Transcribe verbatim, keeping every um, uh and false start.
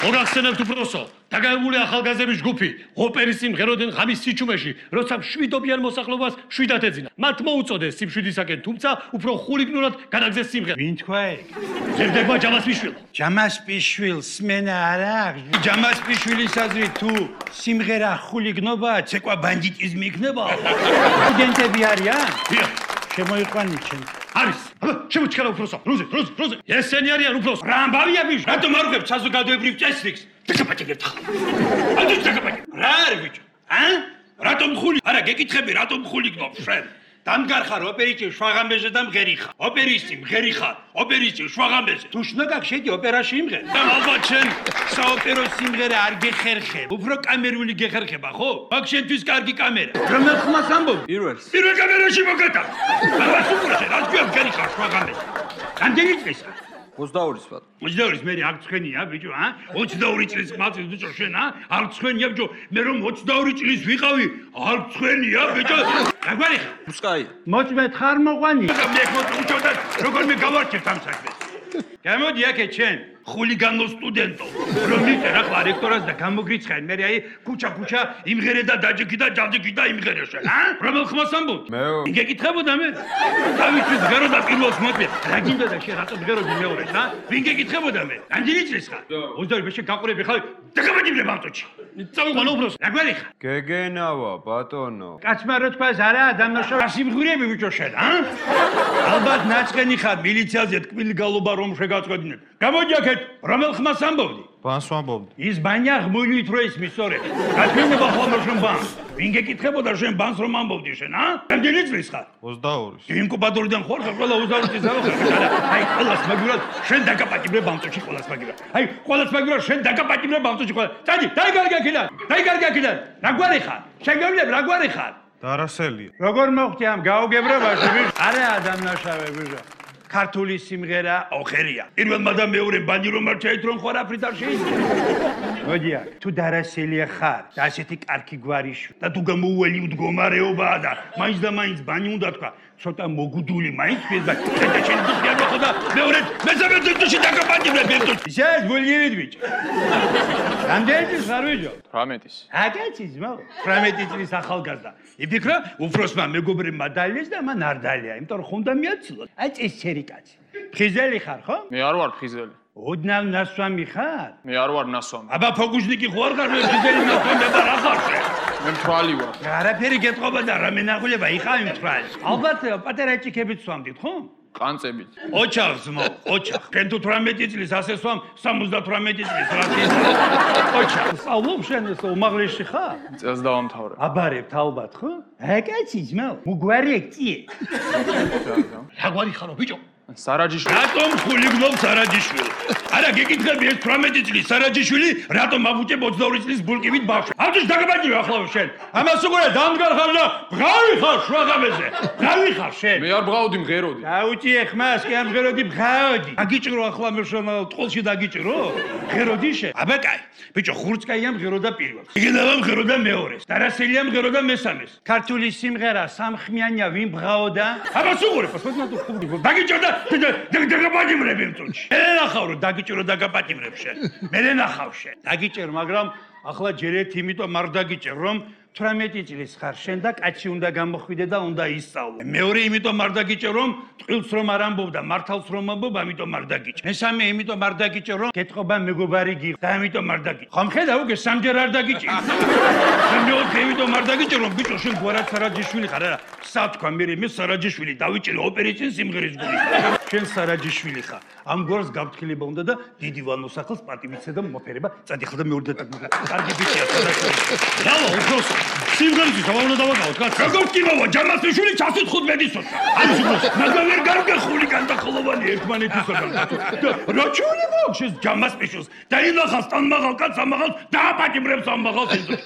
მოგახსენებთ უბრალოდ დაგაებული ახალგაზრდების ჯგუფი ოპერის სიმღეროდან ღამის სიჩუმეში, როცა მშვიდობიან მოსახლეობას შვიდად ეძინა. მათ მოუწოდეს სიმშვიდისაკენ, თუმცა უფრო ხულიგნურად განაგზეს სიმღერა. ვინ თქვა ეგ? ზევდებმა ჯამასპიშვილ. ჯამასპიშვილს სმენა არ აქვს. ჯამასპიშვილის აზრით თუ სიმღერა ხულიგნობაა, ცეკვა ბანდიტიზმი იქნება? სტუდენტები არიან? დიახ. შემოიყვანით ჩემ. არის. აბა, შემოჩქარა უბრალოდ. რუზე, რუზე, რუზე. ესენი არიან უბრალოდ. რა ამბავია ბიჭო? რატომ არ უღებ საზოგადოებრივ წესრიგს? დაგაპატიგებთ ხალხს. ანუ დაგაპატიგებ. რა არის ბიჭო? ა? რატომ ხული? არა, გეკითხები, რატომ ხულიგნობ შენ? დამგარხარ ოპერიტი შვაღამბეზე და მღერი ხარ. ოპერისტი მღერი ხარ. ოპერისტი შვაღამბეზე. თუ შნაგაკ შედი ოპერაში იმღერ. და ალბათ შენ საოპერო სიმღერა არ გეხერხებ. უფრო კამერული გეხერხება, ხო? მაგ შენთვის კარგი კამერა. რომელ ხმას ამბობ? პირველს. პირველ კამერაში მოგეთა. აბა სულ რა თქვია მღერი ხარ შვაღამბეზე. რამდენი წელია? ოცდაორის ვარ. ოცდაორის მე აქ ცხენია ბიჭო, ა? ოცდაორი წლის ხმალს ბიჭო შენ, ა? არ ცხენია ბიჭო, მე რომ ოცდაორი წლის ვიყავი, არ ცხენია ბიჭო. აგვარი ხარ? უსკაია. მოწმეთ ხარ მოყვანი? მე მოწმოთ, როგორ მე გავარჩევ ამ საქმეს. გამოდი აქ ჩენ, ხულიგანო სტუდენტო. რომ მიწერ ახლა რექტორას და გამოგრიცხენ, მე აი ქუჩა-ქუჩა იმღერე და დაჯექი და ჯავჯექი და იმღერე შენ, ა? რომელ ხმას ამბობ? მე. გეკითხებოდა მე? თავისთვის ღერო და პირველს მოწმე. რა გინდა და შენ რატო ღეროდი მეორეს, ა? ვინ გეკითხებოდა მე? ამდენი წლის ხარ? ოცდაორი მე შენ გაყურები ხარ? დაგაბაჯიბლე ბავშვი. წავიყვანო უბრალოდ. რა გვარი ხარ? გეგენავა, ბატონო. კაცმა რო თქვას არა, დამნაშავე სიმღვრიები ბიჭო შენ, ა? ალბათ ნაწყენი ხარ მილიციაზე ტკბილი გალობა რომ შეგაწყვეტინებ. გამოდი აქეთ, რომელ ხმას ამბობდი? ბანს ვამბობდი. ის ბანია ღმულით რო ის მისორე. გაჩვენება ხოლმე შენ ბანს. ვინ გეკითხებოდა შენ ბანს რომ ამბობდი შენ, ა? რამდენი წლის ხარ? ოცდაორის. ინკუბატორიდან ხარ ხარ ყველა ოცდაორი წლის ხარ. არა, აი ყველას მაგურად შენ დაგაპატიმრე ბანტოში ყველას მაგურად. აი ყველას მაგურად შენ დაგაპატიმრე ბანტოში ყველა. წადი, დაიგარგე აქედან. დაიგარგე აქედან. რა გვარი ხარ? შენ გავლებ რა გვარი ხარ? დარასელია. როგორ მოხდი ამ გაუგებრობაში? არა ადამიანშავე ბიჭო. ქართული სიმღერა ოხერია. პირველმა და მეორე ბანი რომ არ ჩაით რომ ხوارაფრით არ შეიძლება. მოდი აქ, თუ დარასელია ხარ და ასეთი კარგი გვარიშვილი და თუ გამოუველი მდგომარეობაა და მაინც და მაინც ბანი უნდა თქვა, ცოტა მოგუდული მაინც პირდა. და შენ დიახ და მეორე მესამე წუთში დაგაპატიმრე ბერტო. ისე ვოლიერით ბიჭო. რამდენი წლის ხარ ბიჭო? თვრამეტის. აკაცი ძმაო, თვრამეტი წლის ახალგაზრდა. იფიქრა, უფროსმა მეგობრებმა დალიეს და მან არ დალია, იმიტომ რომ ხონდა მიაცილოს. აი წესერი კაცი. ფხიზელი ხარ, ხო? მე არ ვარ ფხიზელი. ოდნავ ნასვამი ხარ? მე არ ვარ ნასვამი. აბა ფოგუჟნიკი ხო არ ხარ, მე ფხიზელი ნასვამი რა ხარ შენ? მე მთვალი ვარ. არაფერი გეტყობა და რა მენახულება იყავი მთვალი. ალბათ პატარა ჭიქებით სვამდით, ხო? ყანწებით. ოჩახს მო, ოჩახ. კენ თუ თვრამეტი წლის ასე სვამ, სამოცდათვრამეტი წლის რა ის. ოჩახს. სწავლობ შენ ეს უმაღლესი ხარ? წელს დავამთავრე. აბარებთ ალბათ, ხო? აკაცი ძმაო, მუგვარიეკცი. რა გვარი ხარო ბიჭო? სარაჯიშვილი. რატომ ხულიგნობ სარაჯიშვილი? არა, გეკითხები ეს თვრამეტი წლის სარაჯიშვილი, რატომ აბუჭებ ოცდაორი წლის ბულკივით ბავშვს? ავთის დაგაბაჯივე ახლა შენ. ამას უყურე დამდგარ ხარ და ბღავი ხარ შვაღამეზე. ბღავი ხარ შენ. მე არ ბღავდი მღეროდი. დაუჭიე ხმას, კი ამ მღეროდი ბღავდი. აგიჭირო ახლა მე შენ ტყოლში დაგიჭირო? მღეროდი შენ? აბა კაი. ბიჭო, ხურცკაია მღეროდა პირველს. იგენავა მღეროდა მეორეს. დარასელია მღეროდა მესამეს. ქართული სიმღერა სამხმიანია ვინ ბღავდა? აბა უყურე, პასპორტმა თუ ხუბი. დაგიჭირდა დაგაპატიმრებ იმ წუთში. მე ნახავ რომ დაგიჭირო დაგაპატიმრებ შენ. მე ნახავ შენ. დაგიჭერ, მაგრამ ახლა ჯერეთ იმიტომ არ დაგიჭერ რომ თვრამეტი წლის ხარ შენ და კაცი უნდა გამოხვიდე და უნდა ისწავლო. მეორე იმიტომ არ დაგიჭერ რომ ტყილს რომ არ ამბობ და მართალს რომ ამბობ, ამიტომ არ დაგიჭერ. მესამე იმიტომ არ დაგიჭერ რომ კეთყობა მეგობარი გიყ და ამიტომ არ დაგიჭერ. ხომ ხედავ უკვე სამჯერ არ დაგიჭერ. მეოთხე იმიტომ არ დაგიჭერ რომ ბიჭო შენ გვარად სარაჯიშვილი ხარ, არა. სათქვა მე მე სარაჯიშვილი დავიჭერე ოპერიციის სიმღერის გული. შენ სარაჯიშვილი ხარ. ამ გვარს გაფრთხილება უნდა და დიდი ვალმოსახელს პატივიცე და მოფერება. წადი ხლა და მეორე და კარგი ბიჭია სარაჯიშვილი. დავა უფროს სიმღერისთვის რა უნდა დავაკავოთ კაცო? როგორ კიმოვა ჯამასპიშვილი ჩასვით ხუთმეტისოც. არის უბრალოდ მაგრამ ვერ გარგე ხულიგანთა ხოლოვანი ერთმანეთისგან. რა ჩული მაქვს ეს ჯამასპიშვილს? და ინახავს თან მაღალ კაცს ამაღალს დააპატიმრებს ამ მაღალს.